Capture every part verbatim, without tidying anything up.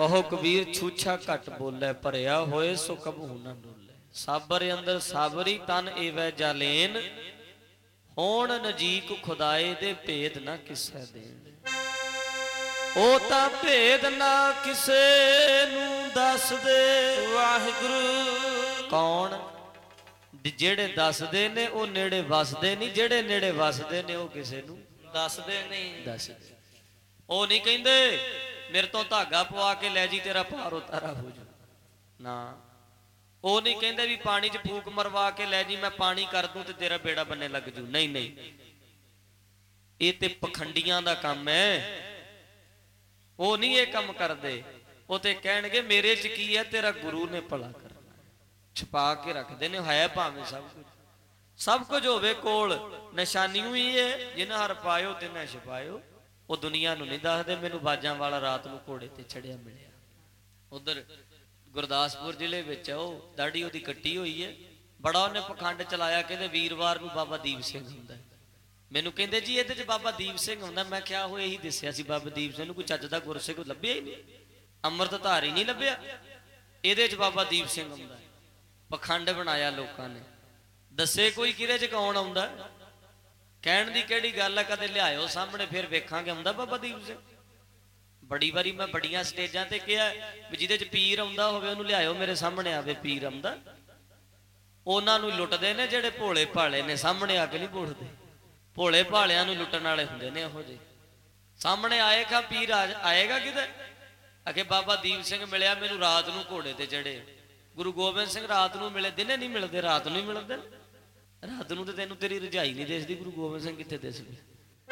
कहो कबीर छूछा घट बोले भरिया होए सो कबू न डोले। साबर अंदर साबरी तन एवै जालेन होण नजीक खुदाए दे भेद ना किसे देन। ओ तां भेद ना किसे नू दस दे वाहिगुरु। कौन जेड़े दसदे ने ओ नेड़े वसदे नहीं, जेड़े नेड़े वसदे ने ओ किसे नू दसदे नहीं। दसदे ओ नहीं कहंदे मेरे तो धागा पवा के लै जी तेरा भार उतारा हो जू ना। वो नहीं कहते भी पानी च फूक मरवा के लै जी मैं पानी कर दूं तो तेरा बेड़ा बनने लग जू। नहीं नहीं, ये ते पखंडियां दा काम है। वो नहीं ये काम करते। वो ते कहणगे मेरे च की है, तेरा गुरु ने भला करना। छुपा के रखते ने है भावें सब कुछ, सब कुछ होवे कोल, निशानी ही है जिन्हें हर पायो तिन्हें छुपायो। वो दुनिया नूं नहीं दसदे मैनूं बाजां वाला रात नूं घोड़े ते चढ़िया मिलिया। उधर गुरदासपुर जिले विच ओ दाढ़ी उहदी कट्टी हुई है, बड़ा उन्हें पखंड चलाया। कहते वीरवार नूं बाबा दीप सिंह हुंदा है। मैनूं कहंदे जी इहदे च बाबा दीप सिंह हुंदा। मैं क्या हो यही दस्सिया सी बाबा दीप सिंह नूं, कोई चज दा गुरसिख लभ्या ही नहीं, अमृतधारी नहीं लभ्या। इहदे च बाबा दीप सिंह हुंदा है। पखंड बनाया लोकां ने, दस्से कोई किहदे च कौन आउंदा। कहण दी किहड़ी गल है, कदे लिआओ सामने फिर वेखांगे आउंदा बाबा दीप सिंह। बड़ी बारी मैं बड़ियां स्टेजां ते कहा भी जिहदे च पीर आउंदा होवे उहनूं लिआओ मेरे सामने आवे पीर आउंदा। उहनां नूं लुटदे ने जिहड़े भोले भाले ने, सामने आके नहीं बोलदे। भोले भालियां नूं लुटण वाले हुंदे ने इहो जे। सामने आएगा पीर आएगा किते आके बाबा दीप सिंह मिलिया मैनूं रात नूं घोड़े ते चढ़े। गुरु गोबिंद सिंह रात नूं मिले, दिने नहीं मिलते, रात नूं ही मिलदे। रात नूं ते तैनूं तेरी रजाई नहीं दिसदी, गुरु गोबिंद सिंह कित्थे दिस गए।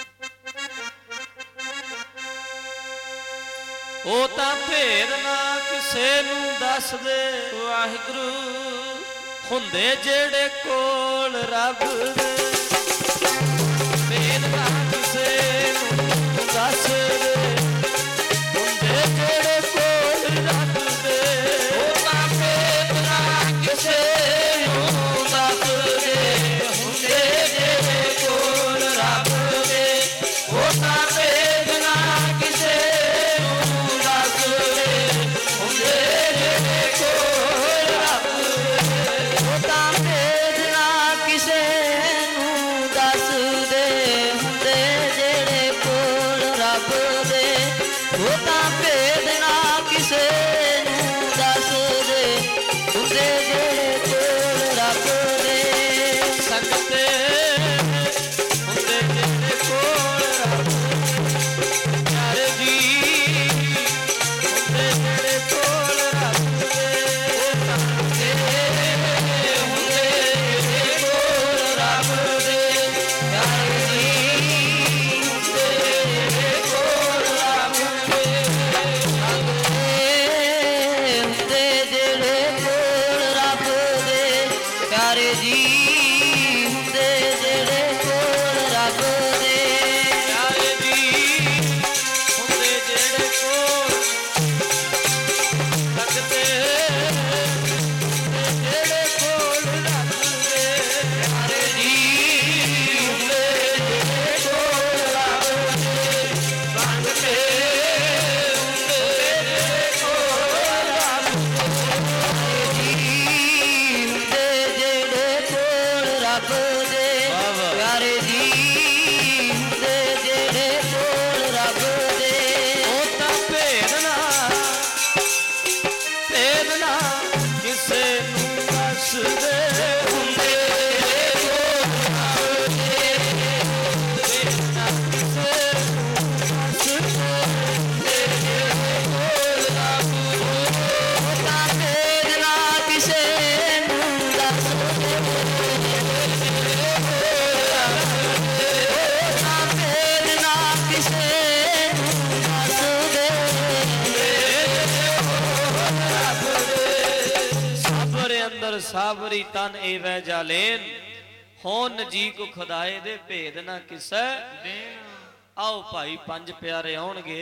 ओ तां भेद ना किसे नूं दस दे वाहिगुरु। हुंदे जेड़े कोल रब दे, भेद ना किसे नूं दस दे। हुंदे जेड़े कोल रब दे, ओ तां भेद ना किसे नूं दस दे। हुंदे जेड़े कोल रब दे, ओ तां भेद ना किसे साबरी तन एवै जालेन होन नजीक खुदाए दे भेद ना किसे देन। आओ भाई पंज प्यारे आउणगे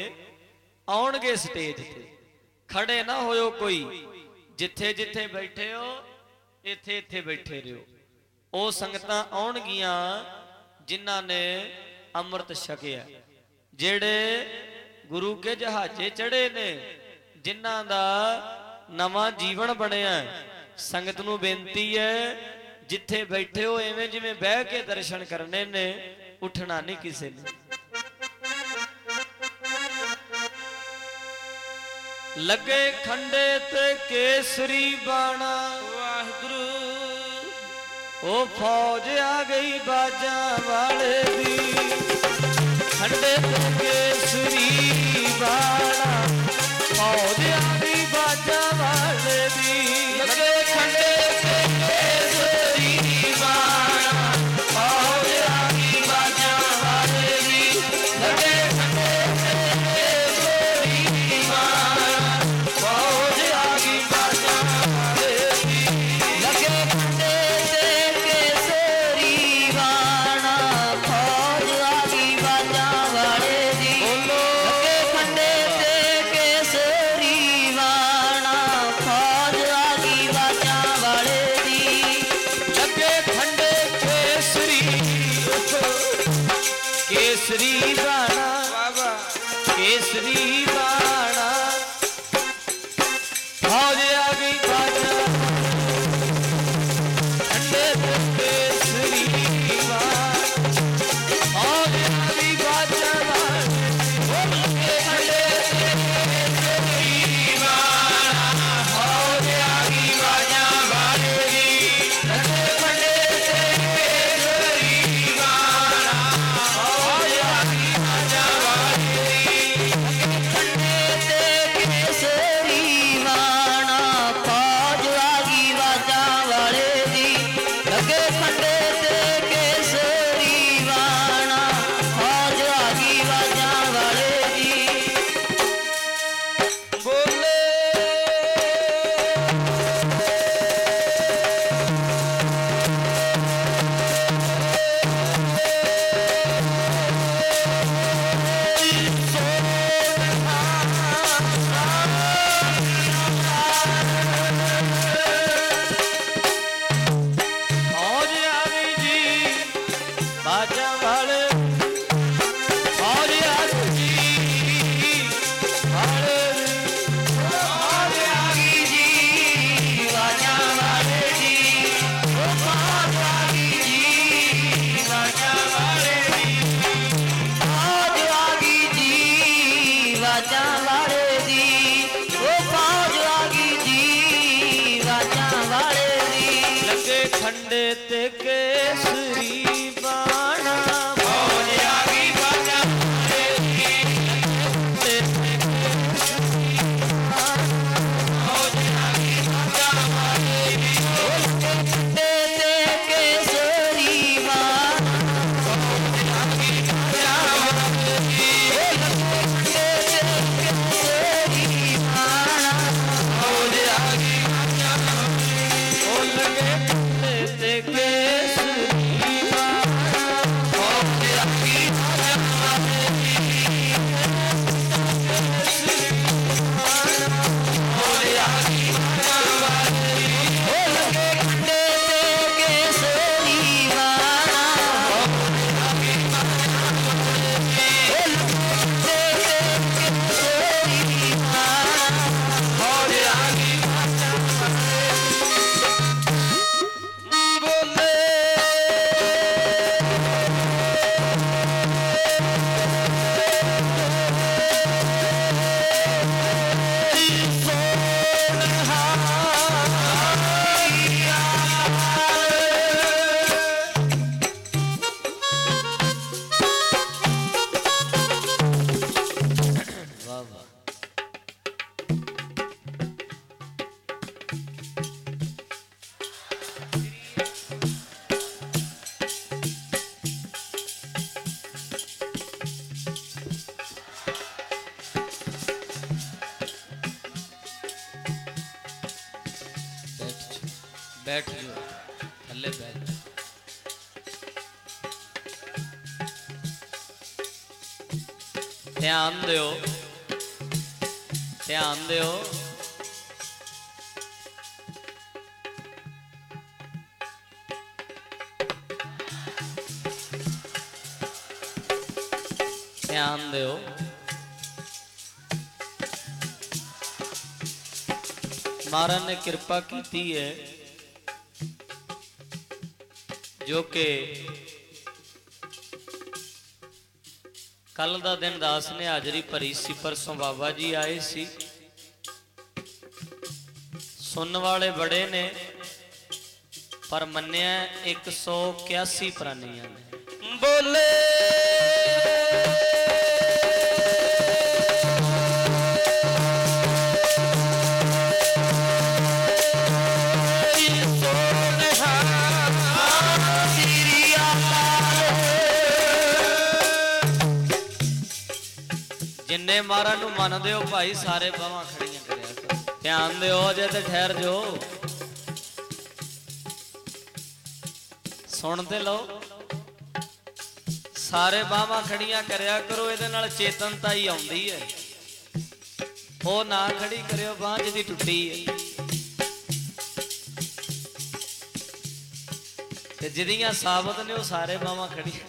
आउणगे स्टेज ते खड़े ना होयो कोई, जिथे जिथे बैठे हो इथे इथे बैठे रहो। ओ संगतां आउणगियां जिन्हां ने अमृत छकिया, जेड़े गुरु के जहाजे चढ़े ने, जिन्हां दा नवां जीवन बनिया संगत नूं बेनती है जिथे बैठे हो इवें जिवें बह के दर्शन करने ने, उठना नहीं किसी ने। लगे खंडे ते केसरी बाणा वाहिगुरु, ओ फौज आ गई बाजा वाले दी। खंडे ते केसरी बाणा फौज आ गई बाजा वाले दी। लगे खंडे ते केसरी बाणा फौज आ गई बाजा वाले दी। लगे खंडे ते केसरी बाणा फौज आ गई बाजा वाले दी। लगे खंडे ते केसरी बाणा फौज आ गई बाजा वाले दी। लगे खंडे ते केसरी बाणा फौज आ गई बाजा वाले दी। लगे खंडे केसरी केसरी बाणा केसरी बाणा फौज आ गई बाजा। खंडे ते केसरी बाणा फौज आ गई बाजा वाले दी। खंडे ते केसरी बाणा फौज आ गई बाजा वाले दी। लगे खंडे ते केसरी बाणा फौज आ गई बाजा वाले दी। खंडे ते केसरी बाणा फौज आ गई बाजा वाले दी। लगे खंडे ते केसरी बाणा फौज आ गई बाजा वाले दी। बोले फौज आ गई जी बाजा वाले, फौज आ गई जी वाले, फौज आ गई जी बाजा वाले दी। ओ फौज आ गई जी बाजा वाले दी। फौज आ गई जी बाजा वाले दी। ओ फौज आ गई जी बाजा वाले दी। लगे खंडे ते केसरी बाणा फौज आ गई बाजा वाले दी। खंडे ते केसरी बाणा फौज आ गई बाजा वाले दी। लगे खंडे ते केसरी बाणा फौज आ गई बाजा वाले दी। लगे खंडे ते केसरी बाणा फौज आ गई बाजा वाले दी। ओ लगे खंडे ते केसरी बाणा फौज आ गई बाजा वाले दी। केसरी बाणा फौज आ गई बाजा वाले दी। ओ लगे खंडे ते केसरी बाणा फौज आ गई बाजा वाले दी। ओ लगे खंडे ते केसरी बाणा फौज आ गई बाजा वाले दी। बोले वाह वाह। बैठ जाओ, थल्ले बैठ जाओ। ध्यान दियो, ध्यान दियो। ध्यान दियो। महाराज ने कृपा की है जो कि कल का दिन दास ने हाजरी भरी सी, परसों बाबा जी आए सी। सुनने वाले बड़े ने पर मन्निया एक सौ इक्यासी प्राणियां ने। बोले जिन्ने मारा नू मनदे हो भाई सारे बावां खड़ियां करिया करो। ध्यान दिओ अजे ते ठहर जो सुनते लो। सारे बावां खड़ियां करिया करो, इहदे नाल चेतनता ही आउंदी है। ओ ना खड़ी करियो बांह जिहदी टुटी है ते जिहदियां साबत ने ओ सारे बावां खड़ियां।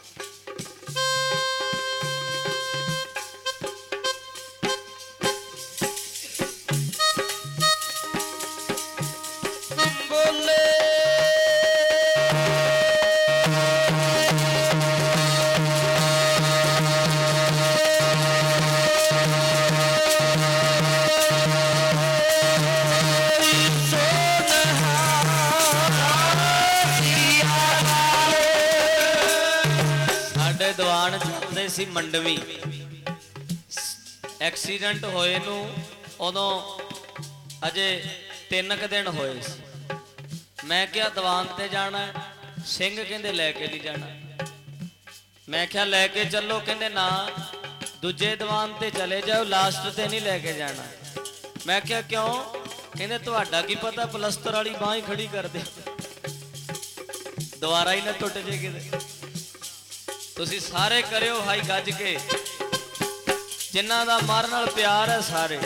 सी मंडवी एक्सीडेंट होए नू उदों अजे तीन क दिन होए सी। मैं क्या दीवान ते जाना, सिंह कहंदे लैके नहीं जाना। मैं क्या लैके चलो, कहंदे ना दूजे दीवान ते चले जाओ, लास्ट ते नहीं लैके जाना। मैं क्या क्यों, कहंदे तुहाडा की पता पलस्तर वाली बांह ही खड़ी कर दे, दोबारा ही ना टुट जे किते। तुसी सारे करियो भाई गज के, जिन्हां दा मार नाल प्यार है सारे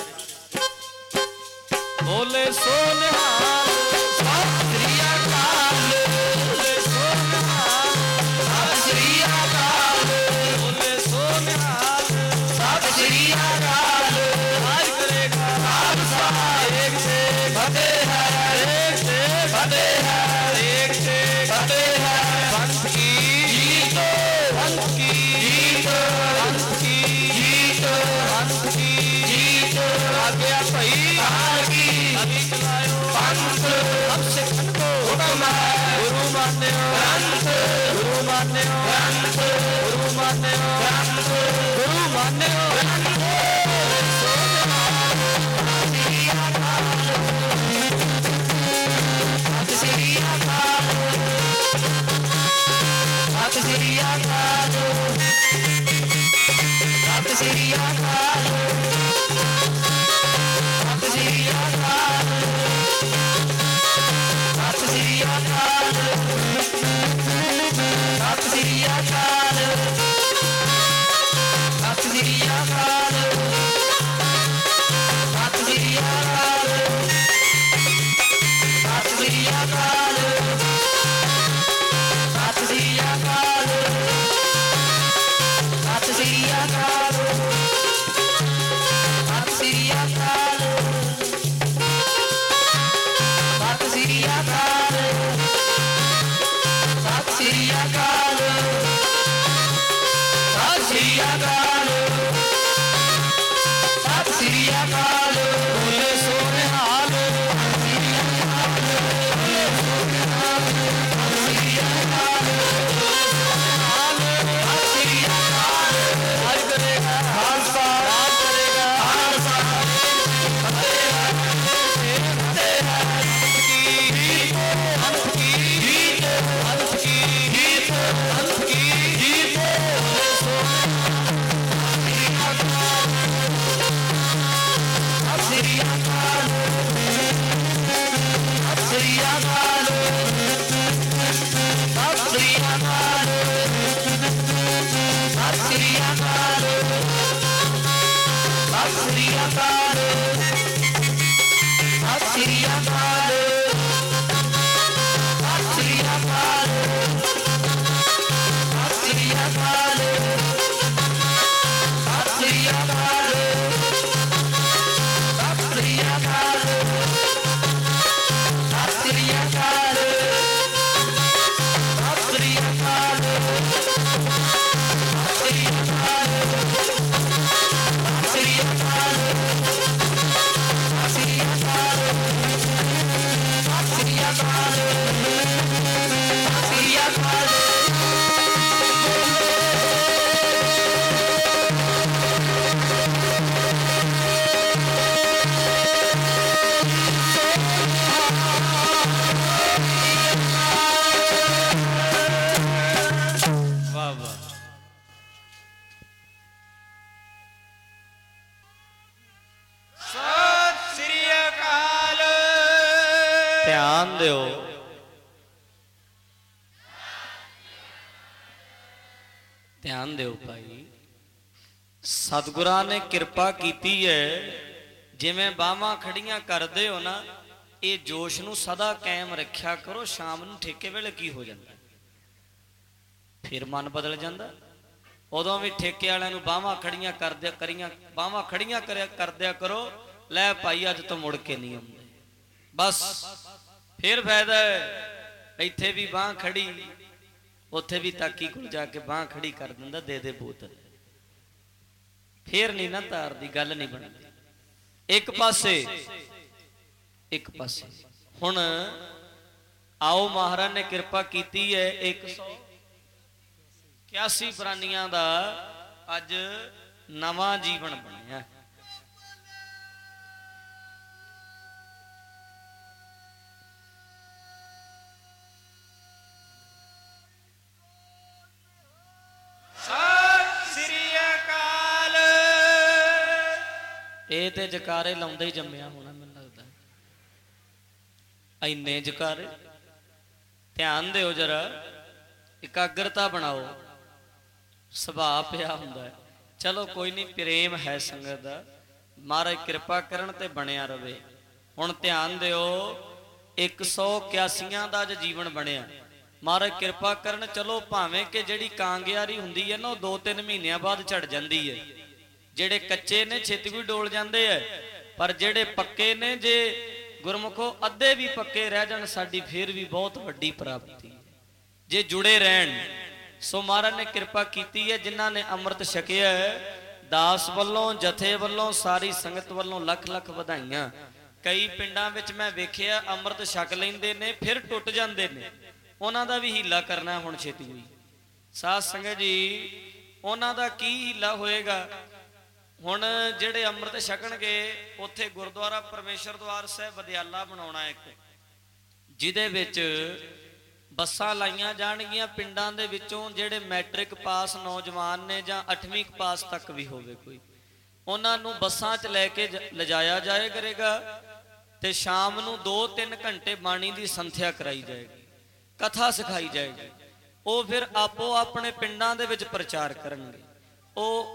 बोले सो निहाल सत श्री अकाल। बोले सो निहाल सत श्री अकाल। बोले सो निहाल सत श्री अकाल। आज करेगा खालसा एक से फतेह है, एक से फतेह है, एक से फतेह है। पंथ की जीत, पंथ की जीत, पंथ की जीत, पंथ की जीत। आज्ञा भई हार की अभी चलायो पंथ, हमसे खनको हुक्म है। गुरु मान्यो ग्रंथ, गुरु मान्यो ग्रंथ, गुरु मान्यो ग्रंथ, गुरु मान्यो ग्रंथ। सत श्री अकाल, सत श्री अकाल, सत श्री अकाल, सत श्री अकाल, सत श्री अकाल, सत श्री अकाल, सत श्री अकाल, सत श्री अकाल, सत श्री अकाल, सत श्री अकाल, सत श्री अकाल, सत श्री अकाल, सत श्री अकाल, सत श्री अकाल, सत श्री अकाल, सत श्री अकाल। बोले सो निहाल आज करेगा खालसा, राज करेगा खालसा, पंथ की जीत, पंथ की जीत, पंथ की जीत। सत श्री अकाल, सत श्री अकाल, सत श्री अकाल, सत श्री अकाल, सत श्री अकाल, सत श्री अकाल, सत श्री अकाल, सत श्री अकाल, सत श्री अकाल, सत श्री अकाल। ਧਿਆਨ ਦਿਓ। ਧਿਆਨ ਦਿਓ ਭਾਈ, ਸਤਿਗੁਰਾਂ ਨੇ ਕਿਰਪਾ ਕੀਤੀ ਹੈ। ਜਿਵੇਂ ਬਾਹਾਂ ਖੜੀਆਂ ਕਰਦੇ ਹੋ ਨਾ, ਇਹ ਜੋਸ਼ ਨੂੰ ਸਦਾ ਕਾਇਮ ਰੱਖਿਆ ਕਰੋ। ਸ਼ਾਮ ਨੂੰ ਠੇਕੇ ਵੇਲੇ ਕੀ ਹੋ ਜਾਂਦਾ, ਫਿਰ ਮਨ ਬਦਲ ਜਾਂਦਾ। ਉਦੋਂ ਵੀ ਠੇਕੇ ਵਾਲਿਆਂ ਨੂੰ ਬਾਹਾਂ ਖੜੀਆਂ ਕਰਦਿਆ ਕਰੀਆਂ ਬਾਹਾਂ ਖੜੀਆਂ ਕਰਿਆ ਕਰਦਿਆ ਕਰੋ, ਲੈ ਭਾਈ ਅੱਜ ਤੋਂ ਮੁੜ ਕੇ ਨਹੀਂ ਆਉਂਦੇ, ਬਸ ਫਿਰ ਫਾਇਦਾ ਹੈ। ਇੱਥੇ ਵੀ ਬਾਂਹ ਖੜੀ, ਉੱਥੇ ਵੀ ਤਾਕੀ ਕੋਲ ਜਾ ਕੇ ਬਾਂਹ ਖੜੀ ਕਰ ਦਿੰਦਾ, ਦੇ ਦੇ ਬੋਤਲ, ਫੇਰ ਨਹੀਂ ਨਾ ਤਾਰਦੀ, ਗੱਲ ਨਹੀਂ ਬਣਦੀ। ਇੱਕ ਪਾਸੇ ਇੱਕ ਪਾਸੇ ਹੁਣ ਆਓ, ਮਹਾਰਾਜ ਨੇ ਕਿਰਪਾ ਕੀਤੀ ਹੈ। ਇੱਕ ਸੌ ਇਕਿਆਸੀ ਪ੍ਰਾਨੀਆਂ ਦਾ ਅੱਜ ਨਵਾਂ ਜੀਵਨ ਬਣਿਆ। ਇਹ ਤੇ ਜਕਾਰੇ ਲਾਉਂਦਾ ਹੀ ਜੰਮਿਆ ਹੋਣਾ, ਮੈਨੂੰ ਲੱਗਦਾ ਇੰਨੇ ਜਕਾਰੇ। ਧਿਆਨ ਦਿਓ ਜਰਾ, ਇਕਾਗਰਤਾ ਬਣਾਓ। ਸੁਭਾਅ ਪਿਆ ਹੁੰਦਾ ਹੈ, ਚਲੋ ਕੋਈ ਨਹੀਂ, ਪ੍ਰੇਮ ਹੈ ਸੰਗਤ ਦਾ, ਮਹਾਰਾਜ ਕਿਰਪਾ ਕਰਨ ਤੇ ਬਣਿਆ ਰਵੇ। ਹੁਣ ਧਿਆਨ ਦਿਓ, ਇੱਕ ਸੌ ਇਕਿਆਸੀਆਂ ਦਾ ਅੱਜ ਜੀਵਨ ਬਣਿਆ। ਮਹਾਰਾਜ ਕਿਰਪਾ ਕਰਨ, ਚਲੋ ਭਾਵੇਂ ਕਿ ਜਿਹੜੀ ਕਾਂਗਿਆਰੀ ਹੁੰਦੀ ਹੈ ਨਾ, ਉਹ ਦੋ ਤਿੰਨ ਮਹੀਨਿਆਂ ਬਾਅਦ ਝੜ ਜਾਂਦੀ ਹੈ। ਜਿਹੜੇ ਕੱਚੇ ਨੇ ਛੇਤੀ ਵੀ ਡੋਲ ਜਾਂਦੇ ਐ, ਪਰ ਜਿਹੜੇ ਪੱਕੇ ਨੇ, ਜੇ ਗੁਰਮੁਖੋ ਅੱਧੇ ਵੀ ਪੱਕੇ ਰਹਿ ਜਾਣ, ਸਾਡੀ ਫੇਰ ਵੀ ਬਹੁਤ ਵੱਡੀ ਪ੍ਰਾਪਤੀ ਜੇ ਜੁੜੇ ਰਹਿਣ। ਸੋ ਮਹਾਰਾਜ ਨੇ ਕਿਰਪਾ ਕੀਤੀ ਹੈ। ਜਿਨ੍ਹਾਂ ਨੇ ਅੰਮ੍ਰਿਤ ਛਕਿਆ, ਦਾਸ ਵੱਲੋਂ, ਜਥੇ ਵੱਲੋਂ, ਸਾਰੀ ਸੰਗਤ ਵੱਲੋਂ ਲੱਖ ਲੱਖ ਵਧਾਈਆਂ। ਕਈ ਪਿੰਡਾਂ ਵਿੱਚ ਮੈਂ ਵੇਖਿਆ ਅੰਮ੍ਰਿਤ ਛਕ ਲੈਂਦੇ ਨੇ, ਫਿਰ ਟੁੱਟ ਜਾਂਦੇ ਨੇ। ਉਹਨਾਂ ਦਾ ਵੀ ਹੀਲਾ ਕਰਨਾ ਹੁਣ ਛੇਤੀ ਹੋਈ। ਸਾਧ ਸੰਗਤ ਜੀ, ਉਹਨਾਂ ਦਾ ਕੀ ਹੀਲਾ ਹੋਏਗਾ? ਹੁਣ ਜਿਹੜੇ ਅੰਮ੍ਰਿਤ ਛਕਣਗੇ, ਉੱਥੇ ਗੁਰਦੁਆਰਾ ਪਰਮੇਸ਼ਰ ਦਵਾਰ ਸਾਹਿਬ ਵਿਦਿਆਲਾ ਬਣਾਉਣਾ ਇੱਕ, ਜਿਹਦੇ ਵਿੱਚ ਬੱਸਾਂ ਲਾਈਆਂ ਜਾਣਗੀਆਂ ਪਿੰਡਾਂ ਦੇ ਵਿੱਚੋਂ। ਜਿਹੜੇ ਮੈਟ੍ਰਿਕ ਪਾਸ ਨੌਜਵਾਨ ਨੇ ਜਾਂ ਅੱਠਵੀਂ ਪਾਸ ਤੱਕ ਵੀ ਹੋਵੇ ਕੋਈ, ਉਹਨਾਂ ਨੂੰ ਬੱਸਾਂ 'ਚ ਲੈ ਕੇ ਲਿਜਾਇਆ ਜਾਇਆ ਕਰੇਗਾ ਤੇ ਸ਼ਾਮ ਨੂੰ ਦੋ ਤਿੰਨ ਘੰਟੇ ਬਾਣੀ ਦੀ ਸੰਥਿਆ ਕਰਾਈ ਜਾਏਗੀ, ਕਥਾ ਸਿਖਾਈ ਜਾਏਗੀ। ਉਹ ਫਿਰ ਆਪੋ ਆਪਣੇ ਪਿੰਡਾਂ ਦੇ ਵਿੱਚ ਪ੍ਰਚਾਰ ਕਰਨਗੇ। ਉਹ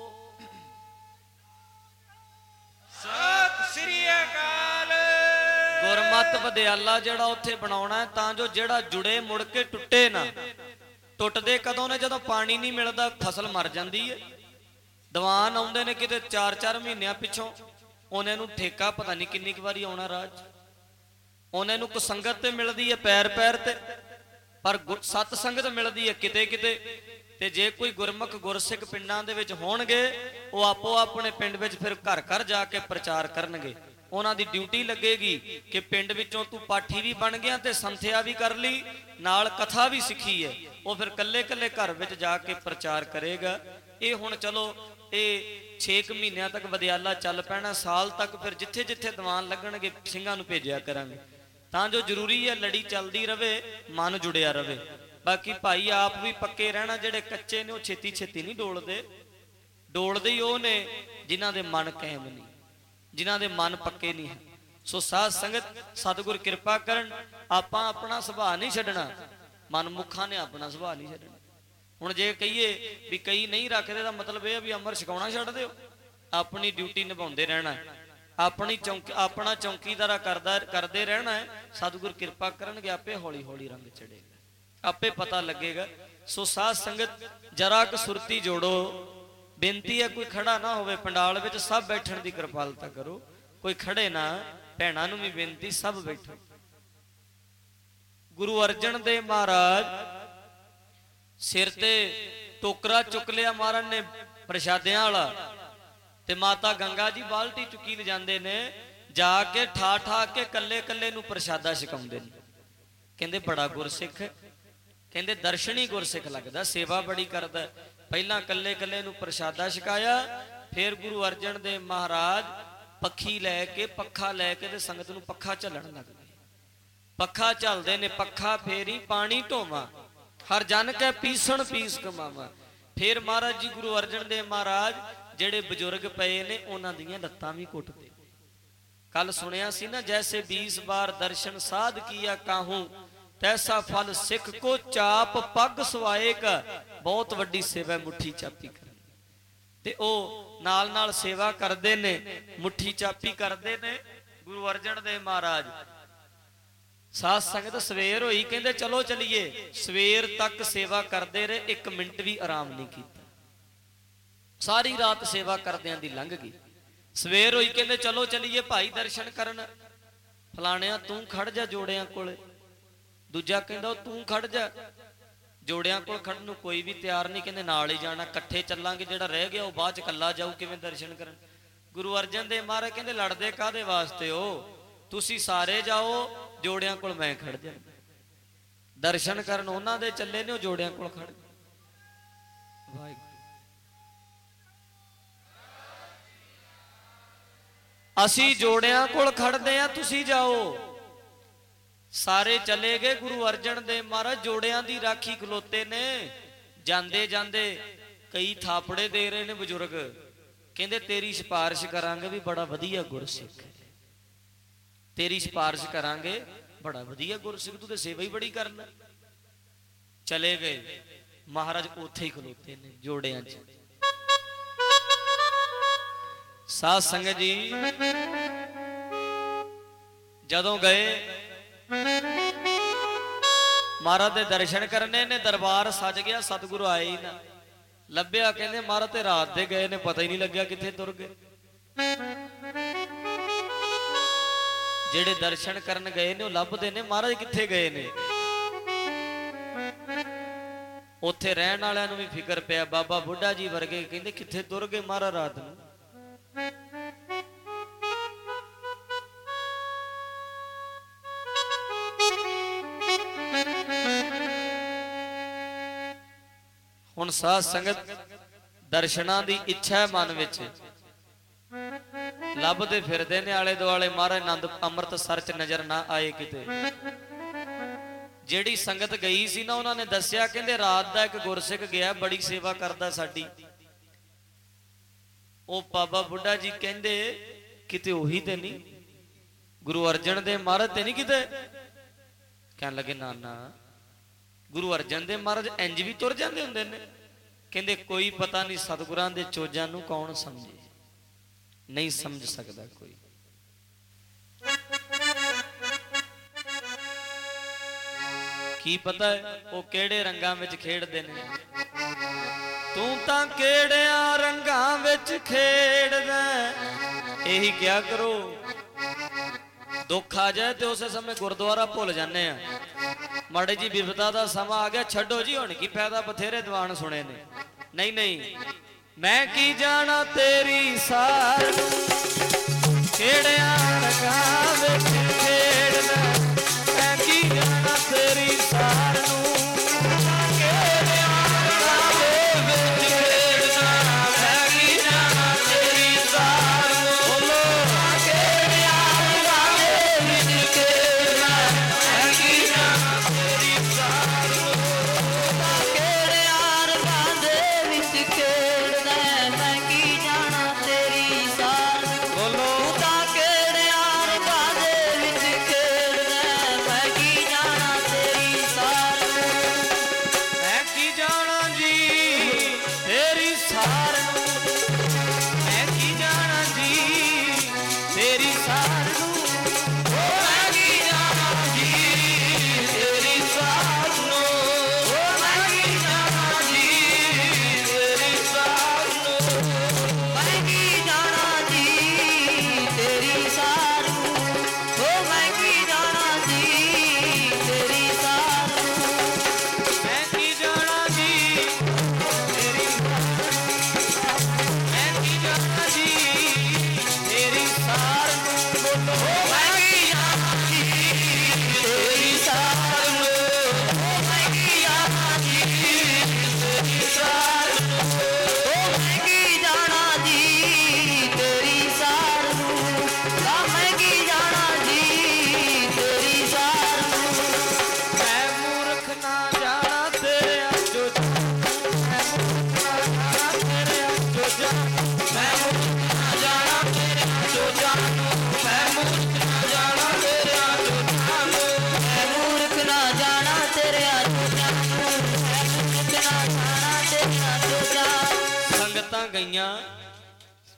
ਸਤਿ ਸ੍ਰੀ ਅਕਾਲ। ਗੁਰਮਤਿ ਵਿਦਿਆਲਾ ਜਿਹੜਾ ਉੱਥੇ ਬਣਾਉਣਾ ਹੈ, ਤਾਂ ਜੋ ਜਿਹੜਾ ਜੁੜੇ ਮੁੜ ਕੇ ਟੁੱਟੇ ਨਾ। ਟੁੱਟਦੇ ਕਦੋਂ ਨੇ? ਜਦੋਂ ਪਾਣੀ ਨਹੀਂ ਮਿਲਦਾ, ਫਸਲ ਮਰ ਜਾਂਦੀ ਹੈ। ਦੀਵਾਨ ਆਉਂਦੇ ਨੇ ਕਿਤੇ ਚਾਰ ਚਾਰ ਮਹੀਨਿਆਂ ਪਿੱਛੋਂ, ਉਹਨਾਂ ਨੂੰ ਠੇਕਾ ਪਤਾ ਨਹੀਂ ਕਿੰਨੀ ਕੁ ਵਾਰੀ ਆਉਣਾ ਰਾਜ। ਉਹਨਾਂ ਨੂੰ ਕੁਸੰਗਤ ਤੇ ਮਿਲਦੀ ਹੈ ਪੈਰ ਪੈਰ ਤੇ, ਪਰ ਸਤ ਸੰਗਤ ਮਿਲਦੀ ਹੈ ਕਿਤੇ ਕਿਤੇ। ਤੇ ਜੇ ਕੋਈ ਗੁਰਮੁਖ ਗੁਰਸਿੱਖ ਪਿੰਡਾਂ ਦੇ ਵਿੱਚ ਹੋਣਗੇ, ਉਹ ਆਪੋ ਆਪਣੇ ਪਿੰਡ ਵਿੱਚ ਫਿਰ ਘਰ ਘਰ ਜਾ ਕੇ ਪ੍ਰਚਾਰ ਕਰਨਗੇ। ਉਹਨਾਂ ਦੀ ਡਿਊਟੀ ਲੱਗੇਗੀ ਕਿ ਪਿੰਡ ਵਿੱਚੋਂ ਤੂੰ ਪਾਠੀ ਵੀ ਬਣ ਗਿਆ ਤੇ ਸੰਥਿਆ ਵੀ ਕਰ ਲਈ, ਨਾਲ ਕਥਾ ਵੀ ਸਿੱਖੀ ਹੈ। ਉਹ ਫਿਰ ਕੱਲੇ ਕੱਲੇ ਘਰ ਵਿੱਚ ਜਾ ਕੇ ਪ੍ਰਚਾਰ ਕਰੇਗਾ। ਇਹ ਹੁਣ ਚਲੋ ਇਹ ਛੇ ਕੁ ਮਹੀਨਿਆਂ ਤੱਕ ਵਿਦਿਆਲਾ ਚੱਲ ਪੈਣਾ, ਸਾਲ ਤੱਕ ਫਿਰ ਜਿੱਥੇ ਜਿੱਥੇ ਦੀਵਾਨ ਲੱਗਣਗੇ ਸਿੰਘਾਂ ਨੂੰ ਭੇਜਿਆ ਕਰਾਂਗੇ, ਤਾਂ ਜੋ ਜ਼ਰੂਰੀ ਹੈ ਲੜੀ ਚੱਲਦੀ ਰਵੇ, ਮਨ ਜੁੜਿਆ ਰਵੇ। ਬਾਕੀ ਭਾਈ ਆਪ ਵੀ ਪੱਕੇ ਰਹਿਣਾ। ਜਿਹੜੇ ਕੱਚੇ ਨੇ ਉਹ ਛੇਤੀ ਛੇਤੀ ਨਹੀਂ ਡੋਲਦੇ। ਡੋਲਦੇ ਹੀ ਉਹ ਨੇ ਜਿਨ੍ਹਾਂ ਦੇ ਮਨ ਕਾਇਮ ਨਹੀਂ, ਜਿਨ੍ਹਾਂ ਦੇ ਮਨ ਪੱਕੇ ਨਹੀਂ ਹੈ। ਸੋ ਸਾਧ ਸੰਗਤ, ਸਤਿਗੁਰ ਕਿਰਪਾ ਕਰਨ। ਆਪਾਂ ਆਪਣਾ ਸੁਭਾਅ ਨਹੀਂ ਛੱਡਣਾ, ਮਨਮੁਖਾਂ ਨੇ ਆਪਣਾ ਸੁਭਾਅ ਨਹੀਂ ਛੱਡਣਾ। ਹੁਣ ਜੇ ਕਹੀਏ ਵੀ ਕਈ ਨਹੀਂ ਰੱਖਦੇ, ਦਾ ਮਤਲਬ ਇਹ ਵੀ ਅੰਮ੍ਰਿਤ ਛਕਾਉਣਾ ਛੱਡ ਦਿਓ। ਆਪਣੀ ਡਿਊਟੀ ਨਿਭਾਉਂਦੇ ਰਹਿਣਾ, ਆਪਣੀ ਚੌਂਕੀ ਆਪਣਾ ਚੌਂਕੀਦਾਰਾ ਕਰਦਾ ਕਰਦੇ ਰਹਿਣਾ ਹੈ। ਸਤਿਗੁਰ ਕਿਰਪਾ ਕਰਨਗੇ, ਆਪੇ ਹੌਲੀ ਹੌਲੀ ਰੰਗ ਚੜੇਗਾ, ਆਪੇ ਪਤਾ ਲੱਗੇਗਾ। ਸੋ ਸਾਧ ਸੰਗਤ, ਜਰਾ ਕੁ ਸੁਰਤੀ ਜੋੜੋ। ਬੇਨਤੀ ਹੈ ਕੋਈ ਖੜਾ ਨਾ ਹੋਵੇ ਪੰਡਾਲ ਵਿੱਚ, ਸਭ ਬੈਠਣ ਦੀ ਕਿਰਪਾਲਤਾ ਕਰੋ। ਕੋਈ ਖੜੇ ਨਾ, ਭੈਣਾਂ ਨੂੰ ਵੀ ਬੇਨਤੀ, ਸਭ ਬੈਠੋ। ਗੁਰੂ ਅਰਜਨ ਦੇਵ ਮਹਾਰਾਜ ਸਿਰ ਤੇ ਟੋਕਰਾ ਚੁੱਕ ਲਿਆ ਮਹਾਰਾਜ ਨੇ ਪ੍ਰਸ਼ਾਦਿਆਂ ਵਾਲਾ, ਤੇ ਮਾਤਾ ਗੰਗਾ ਜੀ ਬਾਲਟੀ ਚੁੱਕੀ ਲਿਜਾਂਦੇ ਨੇ। ਜਾ ਕੇ ਠਾ ਠਾ ਕੇ ਕੱਲੇ ਕੱਲੇ ਨੂੰ ਪ੍ਰਸ਼ਾਦਾ ਛਕਾਉਂਦੇ ਨੇ। ਕਹਿੰਦੇ ਬੜਾ ਗੁਰਸਿੱਖ, ਕਹਿੰਦੇ ਦਰਸ਼ਨੀ ਗੁਰਸਿੱਖ ਲੱਗਦਾ, ਸੇਵਾ ਬੜੀ ਕਰਦਾ। ਪਹਿਲਾਂ ਕੱਲੇ ਕੱਲੇ ਨੂੰ ਪ੍ਰਸ਼ਾਦਾ ਛਕਾਇਆ, ਫਿਰ ਗੁਰੂ ਅਰਜਨ ਦੇਵ ਮਹਾਰਾਜ ਪੱਖੀ ਲੈ ਕੇ ਪੱਖਾ ਲੈ ਕੇ ਤੇ ਸੰਗਤ ਨੂੰ ਪੱਖਾ ਝੱਲਣ ਲੱਗ ਗਏ। ਪੱਖਾ ਝੱਲਦੇ ਨੇ, ਪੱਖਾ ਫੇਰੀ ਪਾਣੀ ਢੋਵਾਂ, ਹਰ ਜਨ ਕੈ ਪੀਸਣ ਪੀਸ ਕਮਾਵਾਂ। ਫਿਰ ਮਹਾਰਾਜ ਜੀ ਗੁਰੂ ਅਰਜਨ ਦੇਵ ਮਹਾਰਾਜ ਜਿਹੜੇ ਬਜ਼ੁਰਗ ਪਏ ਨੇ, ਉਹਨਾਂ ਦੀਆਂ ਲੱਤਾਂ ਵੀ ਕੁੱਟਦੇ, कल सुनिया सी ना, जैसे बीस बार दर्शन साध किया काहू, तैसा फल सिख को चाप पग सवाएगा। बहुत वड्डी सेवा मुट्ठी चापी करनी। ते ओ नाल नाल सेवा करते ने, मुट्ठी चापी करते ने गुरु अर्जन देव महाराज। साध संगत सवेर होई, कहते चलो चलीए। सवेर तक सेवा करते रहे, एक मिनट भी आराम नहीं किया। सारी रात सेवा करदियां दी लंघ गई। सवेर होई, कहते चलो चलीए भाई दर्शन करन। फलाणिया तू खड़ जा जोड़ियां कोले। दूजा कहंदा तू खड़ जा। जोड़ियां कोल खड़न नूं कोई भी तैयार नहीं, कहंदे नाल ही जाना, कट्ठे चलांगे, जिहड़ा रह गया वो बाद च कल्ला जाऊ किवें दर्शन करन। गुरु अर्जन देव महाराज कहंदे लड़दे काहदे वास्ते हो, तुसी सारे जाओ, जोड़ियां कोल मैं खड़ जा। दर्शन करन उन्हां दे चले ने, जोड़ियां कोल खड़। वाहिगुरू असी जोड़ियां कोल खड़दे आ, तुसी जाओ। सारे चले गए। गुरु अर्जन देव महाराज जोड़ियां दी राखी खलोते ने। जांदे जांदे कई थापड़े दे रहे ने बजुर्ग, कहंदे तेरी सिफारिश करांगे भी बड़ा वधिया गुरसिख है, तेरी सिफारिश करांगे बड़ा वधिया गुरसिख, तू ते सेवा ही बड़ी करना। चले गए। महाराज उत्थे ही खलोते ने जोड़ियां च। साध संगत जी जदों गए महाराज दे दर्शन करने ने, दरबार सज गया, सतगुरु आए ही ना। लभ्या, कहंदे महाराज ते रात दे गए ने, पता ही नहीं लग्या किथे तुर गए। जेड़े दर्शन करन गए ने, लभदे ने महाराज किथे गए ने। उत्थे रहण वालियां नूं भी फिकर पिया। बाबा बुढ़ा जी वर्गे कहंदे किथे तुर गए महाराज रात नूं। हुण साध संगत दर्शनां दी इच्छा है मन विच, लभदे फिरदे ने आले दुआले, महाराज आनंद अमृतसर च नजर ना आए किते। जेड़ी संगत गई सी ना, उन्होंने दस्या, कहंदे रात दा एक गुरसिख गया, बड़ी सेवा करदा साडी। ओ बाबा बुढ़ा जी कहंदे किते ओही ते नहीं, गुरु अर्जन देव महाराज ते नहीं किते। कहन लगे नाना गुरु अर्जन देव महाराज इंज भी तुर जांदे हुंदे ने। कहंदे कोई पता नहीं, सतगुरां दे चोजां नूं कौन समझे, नहीं समझ सकदा कोई। की पता है वो केड़े रंगां विच खेड़दे ने। तू तां केड़ियां रंगां विच खेड़दा, यही क्या करो। दुख आ जाए तो उस समय गुरुद्वारा भुल जाने आ। माड़े जी विपदा दा समा आ गया, छड्डो जी हुण की फायदा, बथेरे दीवान सुने ने। नहीं नहीं, मैं की जाना तेरी सार नूं, केड़ियां रंगां विच खेड़दा, मैं की जाना तेरी सार नूं, केड़ियां रंगां विच खेड़दा, मैं की जाना तेरी सार नूं। बोलो केड़ियां रंगां विच खेड़दा, मैं की जाना तेरी सार नूं, केड़ियां रंगां दे विच खेड़दा, मैं की जाना तेरी सार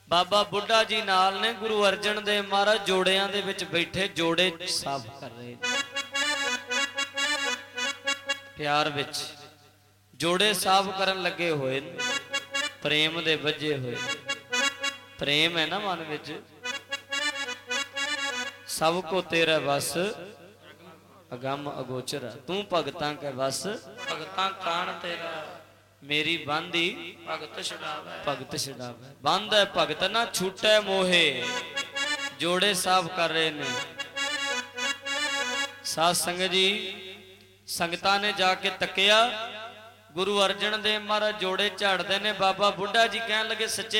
बाबा बुढ़ा जी नाल ने गुरु अर्जन देव महाराज जोड़ियां दे विच बैठे जोड़े साफ कर रहे प्यार विच जोड़े साफ करन लगे हुए प्रेम दे वजे हुए प्रेम है ना मन विच सब को तेरा बस अगम अगोचर तू भगतां के बस भगतां कान तेरा मेरी बांधी भगत छुड़ावे भगत छुड़ावे बंद है भगत ना छूटे मोहे जोड़े साफ कर रहे ने साध संगत जी संगतां ने जाके तकिया गुरु अर्जन देव महाराज जोड़े झाड़ते ने बाबा बुढ़ा जी कहन लगे सच्चे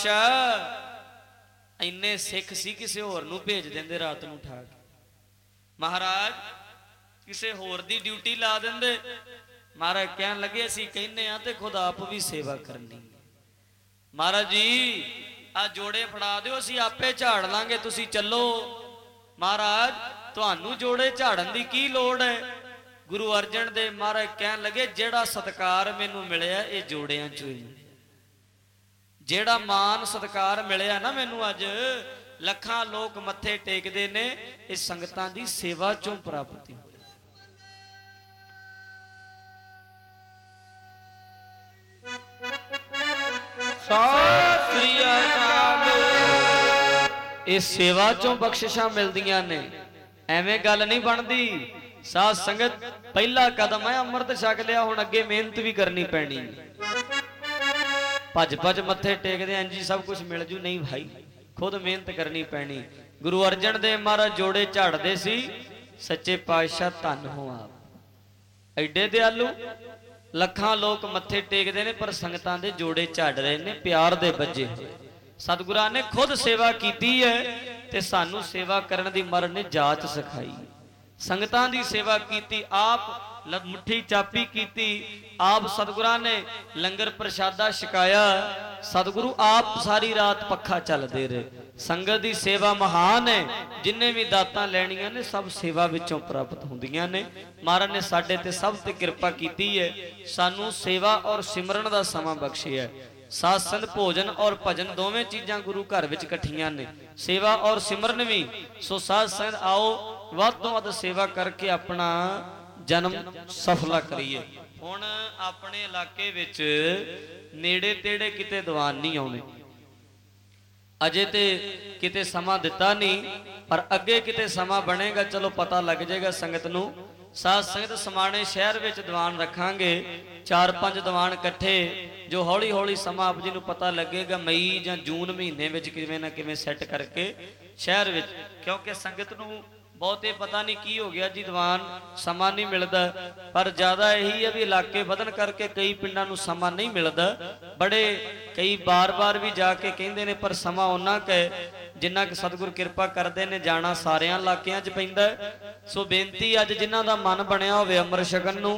पातशाह इन्ने सिख सी किसी होर नूं भेज देंदे रात नूं उठा के महाराज किसी होर दी ड्यूटी ला देंदे महाराज कहन लगे असीं कहने आ ते खुद आप भी सेवा करनी महाराज जी आ जोड़े फड़ा दिओ असीं आपे झाड़ लांगे तुसीं चलो महाराज तुहानूं जोड़े झाड़न दी की लोड़ है गुरु अर्जन देव महाराज कहन लगे जेड़ा सत्कार मैनूं मिलिआ इह जोड़ियां चों ही जेड़ा मान सत्कार मिलिआ ना मैनूं अज लखां लोक मत्थे टेकदे ने इह संगतां दी सेवा चों प्राप्ति इस सेवा चों बख्शिशां मिलदियां ने एवें गल नहीं बनदी साध संगत पहला कदम है अमृत छक लिया हुण अगे मेहनत भी करनी पैनी भज भज मत्थे टेकदे इंज ही सब कुछ मिल जू नहीं भाई खुद मेहनत करनी पैनी गुरु अर्जन देव महाराज जोड़े झाड़दे सी सच्चे पातशाह धन हो आप एडे दयालु लखां लोक मत्थे टेकदे ने पर संगतां दे जोड़े झाड़ रहे ने प्यार दे बजे सतगुरां ने खुद सेवा कीती है ते सानू सेवा करन दी मर ने जाच सिखाई संगतां दी सेवा कीती आप मुट्ठी चापी कीती आप सतगुरां ने लंगर प्रशादा छकाया सतगुरु आप सारी रात पखा चलदे रहे संगत दी सेवा महान है जिन्ने भी दातां लैणियां ने सब सेवा विचों प्राप्त हुंदियां ने महाराज ने साडे ते सब ते कृपा कीती है सानू सेवा और सिमरन दा समां बख्शिया है साध संग भोजन और भजन दोवें चीज़ां गुरु घर विच इकट्ठियां ने सेवा और सिमरन भी सो साध संग आओ वध तों वध सेवा करके अपना जन्म सफला करिए हुण अपने इलाके विच नेड़े तेड़े किते दीवान नहीं आउणे अजे ते किते समा दिता नहीं पर अगे किते समा बनेगा चलो पता लग जाएगा संगत नूं साध संगत समाणे शहर विच दीवान रखांगे चार पांच दीवान इकट्ठे जो हौली हौली समा आप जी नूं पता लगेगा मई जां जून महीने विच किवें ना किवें सैट करके शहर विच क्योंकि संगत नूं बहुते पता नहीं की हो गया जी दीवान समा नहीं मिलता पर ज्यादा यही है भी इलाके बदन करके कई पिंडां नूं समा नहीं मिलता बड़े कई बार बार भी जाके कहंदे ने पर समा उन्ना क जिन्ना कि सतगुर कृपा करते ने जाना सारियां इलाकियां च पैंदा सो बेनती अज जिन्हां दा मन बनिया होवे अमृत छकन नूं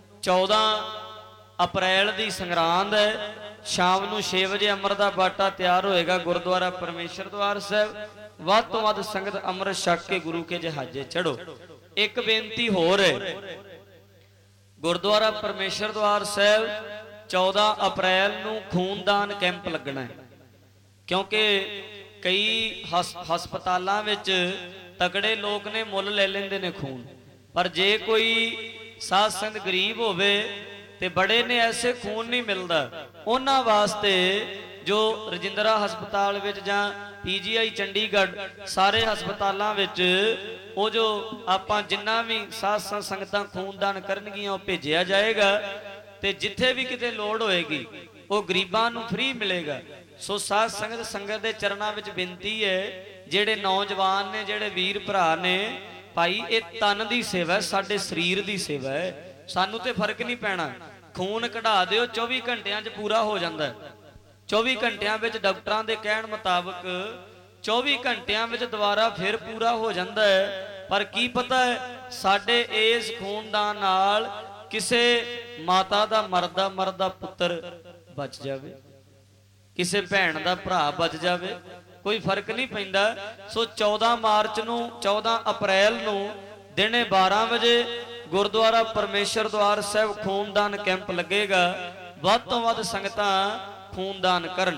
चौदह अप्रैल दी संगरांद है शाम नूं छे बजे अमृत दा बाटा तैयार होएगा गुरुद्वारा परमेश्वर द्वार साहब वध तो वध संगत अमृत छक के गुरु के जहाजे चढ़ो एक बेनती होर है गुरुद्वारा परमेश्वर द्वार साहब चौदह अप्रैल नूं खूनदान कैंप लगना है क्योंकि कई हस हस्पतालां विच तगड़े लोग ने मुल ले लेंदे ने खून पर जे कोई साध संगत गरीब होवे ते बड़े ने ऐसे खून नहीं मिलता उन्हां वास्ते जो रजिंद्रा हस्पताल विच जां पीजीआई चंडीगढ़ सारे हस्पतालां विच वो जो आपां जिन्ना भी साध संगतां खूनदान करनगियां वो भेजिया जाएगा ते जिथे भी किते लोड़ होएगी वो गरीबां नूं फ्री मिलेगा सो साध संगत संगत दे चरणां विच बेनती है जेड़े नौजवान ने जेड़े वीर भरा ने भाई ये तन दी सेवा है साडे शरीर दी सेवा है सानू ते फर्क नहीं पैना खून कढ़ा दिओ चौबी घंटियां च पूरा हो जांदा है चौबी घंटियां विच डॉक्टरां दे कहण मुताबक चौबी घंटियां विच दोबारा फिर पूरा हो जांदा है पर की पता है साडे इस खूनदान नाल किसे माता दा मरदा मरदा पुत्र बच जावे किसे भैन दा भरा बच जावे कोई फर्क नहीं पैंदा सो चौदह मार्च नूं चौदह अप्रैल नूं दिने बारह बजे गुरुद्वारा परमेश्वर द्वार साहब खूनदान कैंप लगेगा वध तो वध संगतां खूनदान करन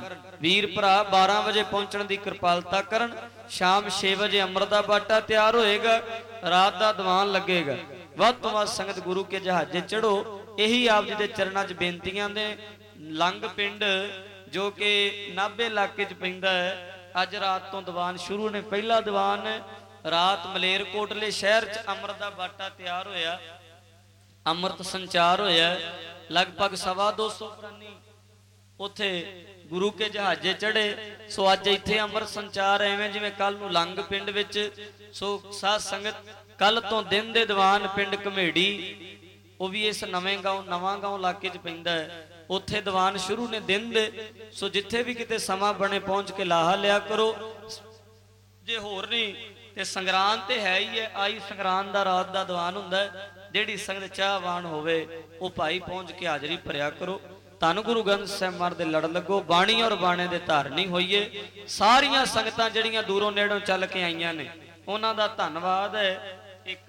वीर भरा बारह बजे पहुंचने की कृपालता करन। शाम छे बजे अमृत का बाटा तैयार होएगा, रात का दीवान लगेगा। वध तो वध संगत गुरु के जहाजे चढ़ो। यही आप जी के चरणों च बेनतियां ने। लंग पिंड जो कि नाभे इलाके च पैंदा है, अज रात तो दीवान शुरू ने। पहला दीवान रात मलेरकोटले शहर च अमृत का बाटा तैयार होया, अमृत संचार होया। लगभग सवा दो सौ प्राणी उथे गुरु के जहाजे चढ़े। सो अज इत्थे अमृत संचार एवें जिवें कल नूं लंग पिंड विच। सो साध संगत कल तो दिन दे दीवान पिंड घमेड़ी, वो भी इस नवें गांव नवां गांव इलाके च पैंदा है, उत्थे दीवान शुरू ने दिन दे। सो जिथे भी किते समा बने पहुंच के लाहा लिया करो। जे होर नहीं ते संगरांद ते है ही है, आई संगरांद दा रात दा दीवान हुंदा है। जिहड़ी संगत चाहवान होवे वो भाई पहुंच के हाजरी भरिया करो। धन गुरु ग्रंथ साहिब महाराज दे लड़ लगो, बाणी और बाणे दे धारनी होइए। सारियां संगतां जिहड़ियां दूरों नेड़ों चल के आईयां ने, उन्हां दा धन्नवाद है। एक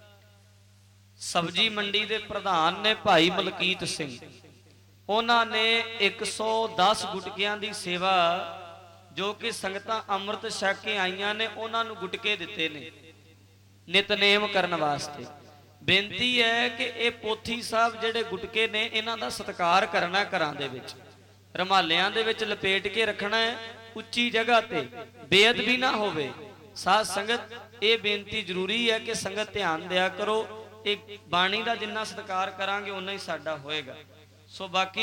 सब्जी मंडी दे प्रधान ने भाई मलकीत सिंह, उन्हां ने एक सौ दस गुटकियां दी सेवा जो कि संगतां अमृत छक के आईयां ने, उन्हां नूं गुटके दिते ने नितनेम करन वास्ते। बेनती है कि ये पोथी साहब जेडे गुटके ने, इन्हां दा सत्कार करना घरां दे विच, रमालियां दे विच लपेट के रखना है, उच्ची जगह ते बेअदबी ना होवे। साध संगत ये बेनती जरूरी है कि संगत ध्यान दिया करो। एक बाणी दा जिन्ना सत्कार करांगे उन्ना ही साडा होएगा। सो बाकी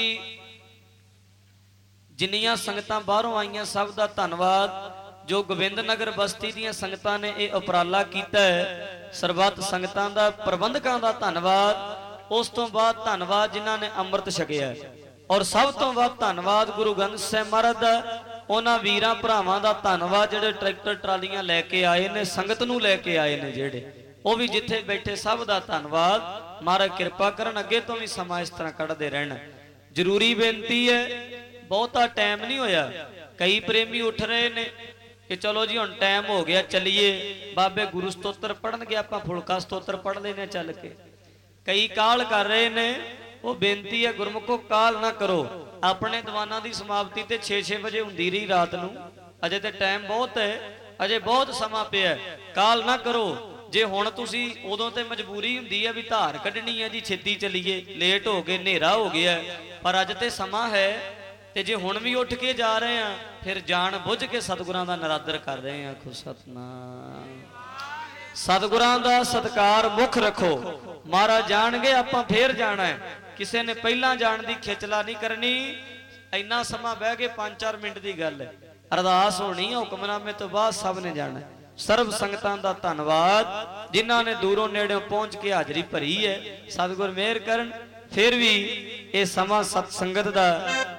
जिन्नियां संगतां बाहरों आईयां सब दा धन्नवाद। जो गोबिंद नगर बस्ती दीयां संगतां ने यह उपराला कीता है, सरबत संगतां दा प्रबंधकां दा धन्नवाद। उस तो बाद धन्नवाद जिन्हां ने अमृत छकिया, और सब तो वध धन्नवाद गुरु ग्रंथ साहिब महाराज दा। उन्हां वीरां भरावां दा धन्नवाद जिहड़े ट्रैक्टर ट्रालियां लैके आए ने, संगत नूं लैके आए ने, जिहड़े वो भी जिथे बैठे सब दा धन्नवाद। महाराज कृपा करन, अगे तो भी समा इस तरह कढ़दे रहना। जरूरी बेनती है, बहुता टाइम नहीं होया, कई प्रेमी उठ रहे ने कि चलो जी हुण टाइम हो गया चलीए, बाबे गुरु स्तोत्र पढ़नगे, आपां फुलका स्तोत्र पढ़ लेने चल के। कई काल कर रहे ने, वो बेनती है गुरमुखो काल ना करो। अपने दीवाना की समाप्ति ते छे छे बजे हुंदी रही रात नूं, अजे ते टाइम बहुत है, अजे बहुत समा पिया, काल ना करो। जे हुण तुसी उदों ते मजबूरी हुंदी है भी धार कढनी है जी, छेती चलीए, लेट हो गए, नेरा हो गया, पर अज ते समा है। ते जे हुण भी उठ के जा रहे हैं, फिर जान बुझ के सतगुरां दा नरादर कर रहे हैं। आखो सतनाम। सतगुरां दा सत्कार मुख रखो। महाराज जाणगे आपां फिर जाना है, किसी ने पहला जाण दी खिचला नहीं करनी। इन्ना समा बह के पांच चार मिनट की गल है, अरदास होनी है, हुक्मनामे तो बाद सब ने जाना। सर्व संगतां दा धन्नवाद जिन्हां ने दूरों नेड़ों पहुंच के हाजरी भरी है। सतगुर मेहर करन, फिर भी ये समा सत संगत दा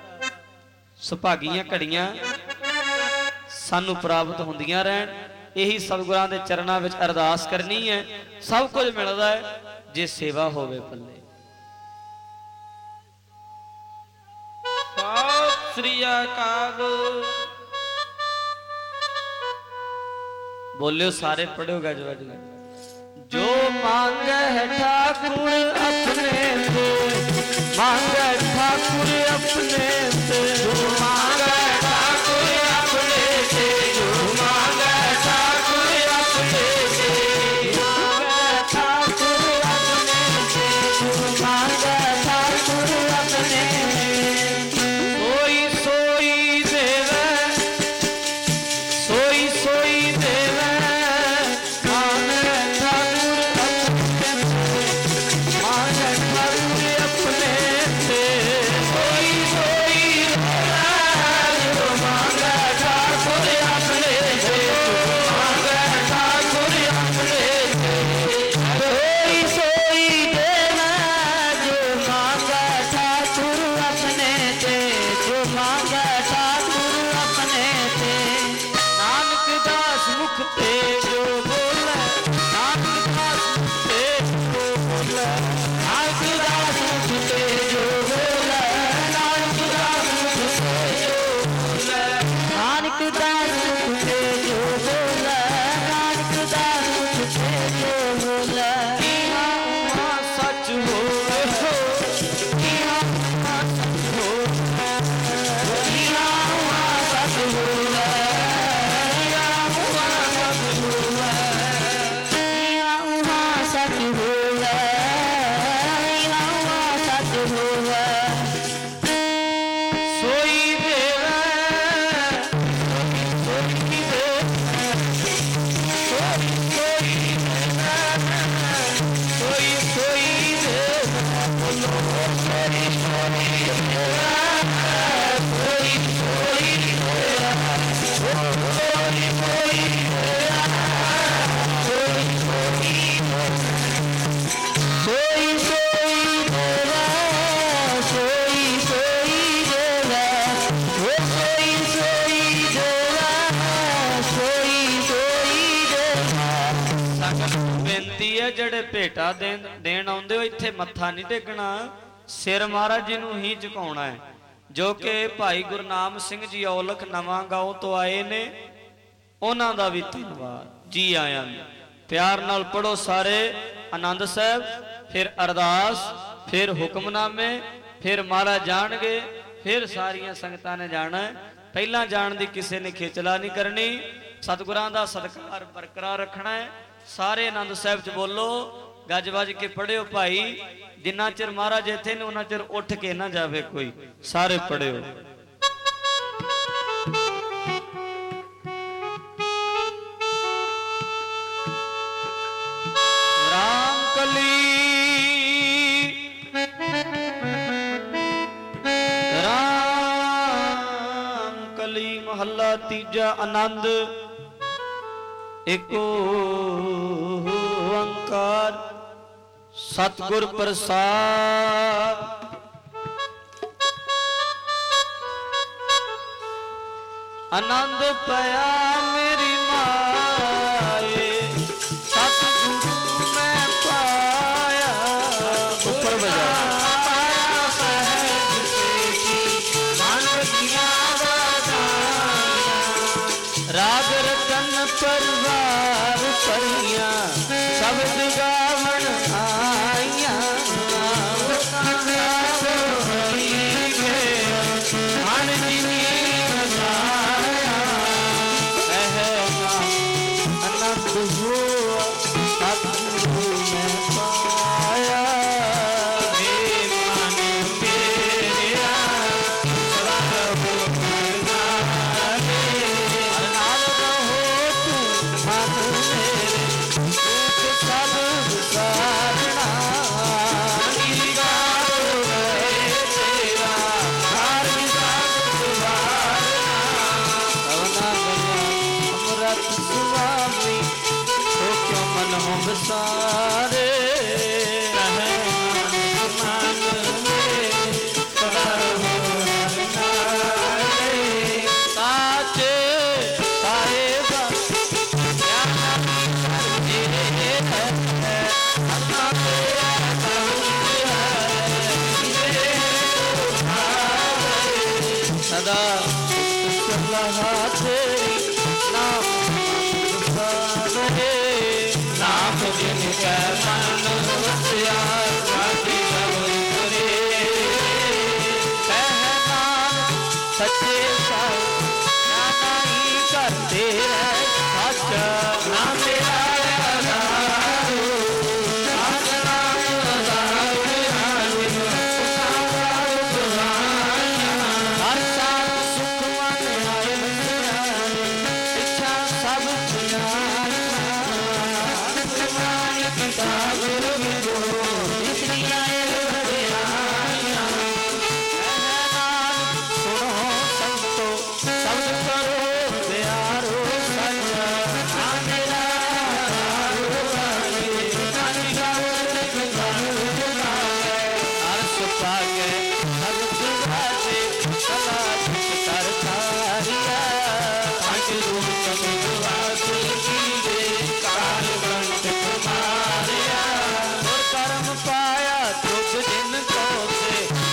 सुभागियां घड़ियां सानू प्राप्त होंदियां रहन। यही सतगुरां दे चरणां विच अरदास करनी है। सब कुछ मिलदा है जे सेवा होवे पल्ले। सत श्री अकाल। बोलियो सारे, पढ़ो गज वज। जो मांगे है ठाकुर अपने से, मांगे ठाकुर अपने से, जो मांगे ठाकुर अपने से, जो मांगे ठाकुर अपने से, मांगे ठाकुर अपने से, जो मांगे ठाकुर अपने से। सोई सोई देवे, सोई सोई देवे, मांगे ठाकुर अपने से, मांगे ठाकुर अपने से। सोई सोई देवे, जो मांगे ठाकुर अपने से, जो मांगे ठाकुर अपने से। सोई सोई देवे, जो मांगे ठाकुर अपने से, जो मांगे ठाकुर अपने से। नानक दास मुख ते जो बोले, नानक दास मुख ते जो बोले, नानक दास मुख ते जो बोले, नानक दास मुख ते जो बोले, नानक दास मुख ते जो बोले, नानक दास मुख ते जो बोले। इहा उहा सच होवे हो, इहा उहा सच होवे, इहा उहा ਹੈ ਜਿਹੜੇ ਭੇਟਾ ਦੇਣ ਦੇਣ ਆਉਂਦੇ ਹੋ ਇੱਥੇ ਮੱਥਾ ਨਹੀਂ ਟੇਕਣਾ, ਸਿਰ ਮਹਾਰਾਜ ਜੀ ਨੂੰ ਹੀ ਝੁਕਾਉਣਾ ਹੈ। ਜੋ ਕਿ ਭਾਈ ਗੁਰਨਾਮ ਸਿੰਘ ਜੀ ਔਲਖ ਨਵਾਂ ਗਾਉਂ ਤੋਂ ਆਏ ਨੇ, ਉਹਨਾਂ ਦਾ ਵੀ ਧੰਨਵਾਦ। ਜੀ ਆਇਆਂ ਨੂੰ ਪਿਆਰ ਨਾਲ ਪੜੋ ਸਾਰੇ ਆਨੰਦ ਸਾਹਿਬ, ਫਿਰ ਅਰਦਾਸ, ਫਿਰ ਹੁਕਮਨਾਮੇ, ਫਿਰ ਮਹਾਰਾਜ ਜਾਣਗੇ, ਫਿਰ ਸਾਰੀਆਂ ਸੰਗਤਾਂ ਨੇ ਜਾਣਾ। ਪਹਿਲਾਂ ਜਾਣ ਦੀ ਕਿਸੇ ਨੇ ਖੇਚਲਾ ਨਹੀਂ ਕਰਨੀ, ਸਤਿਗੁਰਾਂ ਦਾ ਸਤਿਕਾਰ ਬਰਕਰਾਰ ਰੱਖਣਾ ਹੈ। ਸਾਰੇ ਆਨੰਦ ਸਾਹਿਬ ਚ ਬੋਲੋ, ਗੱਜ ਵੱਜ ਕੇ ਪੜਿਓ ਭਾਈ। ਜਿੰਨਾ ਚਿਰ ਮਹਾਰਾਜ ਇੱਥੇ ਨੇ ਉਹਨਾਂ ਚਿਰ ਉੱਠ ਕੇ ਨਾ ਜਾਵੇ ਕੋਈ, ਸਾਰੇ ਪੜਿਓ। ਰਾਮ ਕਲੀ ਰਾਮ ਕਲੀ ਮਹੱਲਾ ਤੀਜਾ। ਆਨੰਦ ਏਕੋ ਓੰਕਾਰ ਸਤਿਗੁਰ ਪ੍ਰਸਾਦ। ਆਨੰਦ ਪਿਆ ਮੇਰੀ ਮਾਏ, ਸਤਿਗੁਰੂ ਮੈਂ ਪਾਇਆ। ਉੱਪਰ ਵਜਾ ਰਾਗ ਰਤਨ ਪਰਵਾਰ ਪਰੀਆਂ, ਸ਼ਬਦ ਗਾਵਣ ਆਈਆਂ। ਮਨ ਜਿਨੀ ਵਸਾਇਆ, ਇਹ ਆਨੰਦ ਹੋਆ ਸਤਿਗੁਰੂ ਮੈਂ ਪਾਇਆ। ਹੇ ਮਨ ਮੇਰਿਆ ਸਾਰੇ ਸਾਚੇ ਸਾਹਿਬ ਸਦਾ ਸਲਾਹ ਤੇਰੀ ਨਾਮ ਸਾਰੇ। ਨਾਮ ਜਿਨ ਕੈ ਮਨ ਵਸਿਆ, ਸਾਡੀ ਸਬਰ ਕਰੇ। ਕਹਿ ਨਾਨਕ ਸੱਚੇ ਸਾਹਿਬ ਨਾਹੀ ਕਰਦੇ ਰਹਿ ਸੱਚ। ਨਾ ਮੇਰਾ ਆਧਾਰੋ ਸੱਚ ਨਾਮ ਆਧਾਰ ਹਰ ਸਾਥ ਸੁਖ ਮਨ ਆਏ ਵਸਿਆ, ਇੱਛਾ ਸਭ ਸੁਨਾਇਆ। ਗੁਰੂ ਗੁਰੂ ਇਸਦੀਆਂ ਵਡਿਆਈਆਂ, ਸੁਣੋ ਸੰਤੋ ਸ਼ਬਦ ਕਰੋ ਪਿਆਰੋ ਸੱਚ। ਨਾ ਮੇਰਾ ਅਰਸ ਪਾਗੇ ਸਬਦ ਵਾਜੇ, ਕਲਾ ਕਰ ਸਾਰੀਆ। ਪੰਜ ਰੂਪ ਸਬਦ ਵਾਜੇ ਕੀਏ, ਕਾਲ ਬੰਤ ਕੁਮਾਰਿਆ। ਗੁਰ ਕਰਮ ਪਾਇਆ ਤੁਧ ਜਿਨ ਕੋ ਸੇ,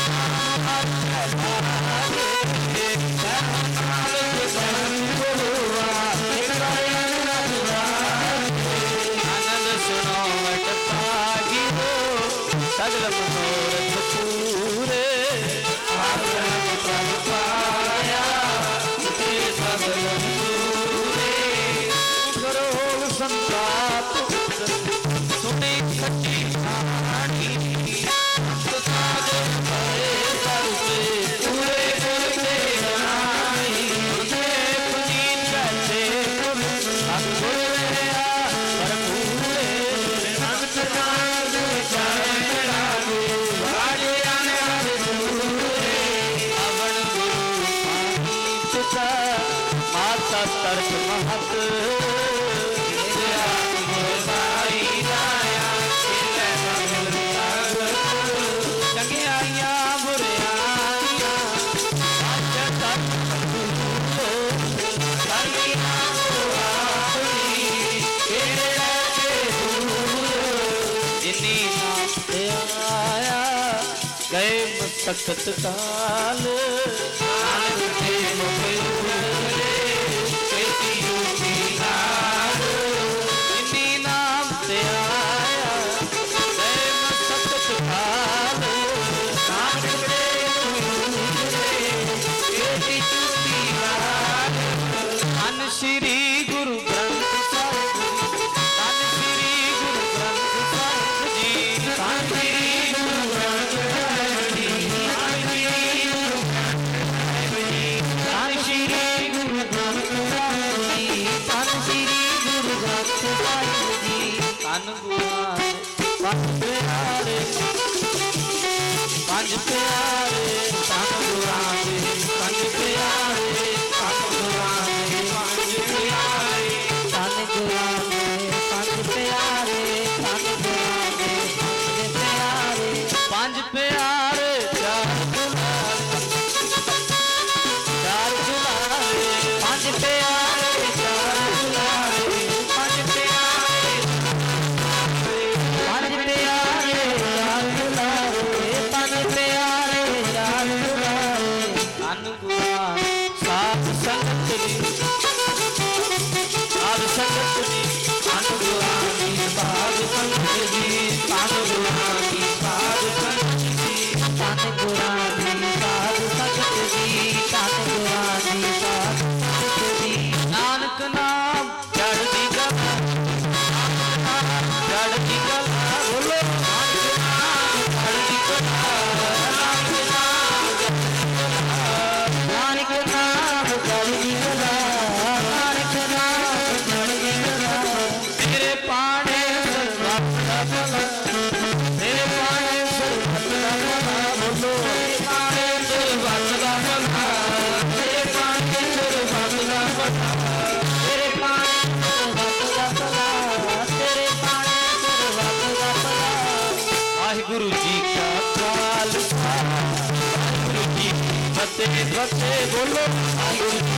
ਆਨੰਦ ਸੁਣੋ ਵਟ ਪਾਗੀ ਹੋ, ਸਗਲ ਮਨੋਰਥ ਪੂਰੇ। ਪ੍ਰਭ ਪਾਇਆ ਤੇ ਸਗਲ ਪੂਰੇ। ਕਰੋ ਸੰਤਾਪ ਸੁਣੀ ਸੱਚੀ ਕਹਾਣੀ, ਸਾਧ ਭਰੇ ਸਰਸੇ ਪੂਰੇ ਗੁਰ ਦੇ ਨਾਈ। ਤੇ ਪੁਨੀਤ ਕਹਤੇ ਗੁਰ ਸਤਿਗੁਰ ਰਿਹਾ ਭਰਪੂਰੇ। ਸੰਤ ਨਾਮ ਵਿਚਾਰੇ ਲਾਗੂ, ਵਾਜੇ ਅਨਹਦ ਦੂਰੇ। ਅਵਣ ਗੁਰੂ ਪਾਣੀ ਪਿਤਾ, ਮਾਤਾ ਤਰਕ ਮਹਤ। ਚੰਗਿਆਈਆਂ ਬੁਰਿਆਈਆਂ ਸੱਚ ਸੱਚ ਕਰਨੀਆਂ ਆਪਣੀ, ਤੇਰੇ ਰਹਿ ਕੇ ਦੂਰ सख्त काल नानक के मुख उजले खेती रूपी लाल इन्हीं नाम ते आया जय सख्त काल नानक के मुख उजले खेती रूपी लाल धन श्री गुरु ग्रंथ साहिब धन श्री गुरु ग्रंथ साहिब जी धन श्री गुरु ग्रंथ साहिब जी धन श्री गुरु ग्रंथ साहिब जी धन श्री गुरु ग्रंथ साहिब जी धन गुरान पंज प्यारे पंज प्यारे धन गुरान पंज प्यारे धन गुरान पंज प्यारे धन गुरान पंज प्यारे धन गुरान पंज प्यारे पंज प्यारे चार दुलारे चार दुलारे पंज प्यारे चार दुलारे पंज प्यारे पंज प्यारे चार दुलारे पंज प्यारे चार दुलारे धन गुरान साध संगत जी साध संगत जी धन गुरान की साध संगत जी धन गुरान की साध संगत जी धन गुरान की साध संगत जी धन गुरान की साध संगत जी नानक नाम चढ़ती कला चढ़ती कला बोलो नानक नाम चढ़ती कला नानक नाम चढ़ती कला नानक नाम चढ़ती कला तेरे पाने सर्वत का भला तेरे पाने सर्वत का भला बोलो तेरे पाने सर्वत का भला तेरे पाने सर्वत का भला तेरे पाने सर्वत का भला तेरे पाने सर्वत का भला वाहिगुरु जी का खालसा वाहिगुरु जी की फतेह फतेह बोलो वाहिगुरु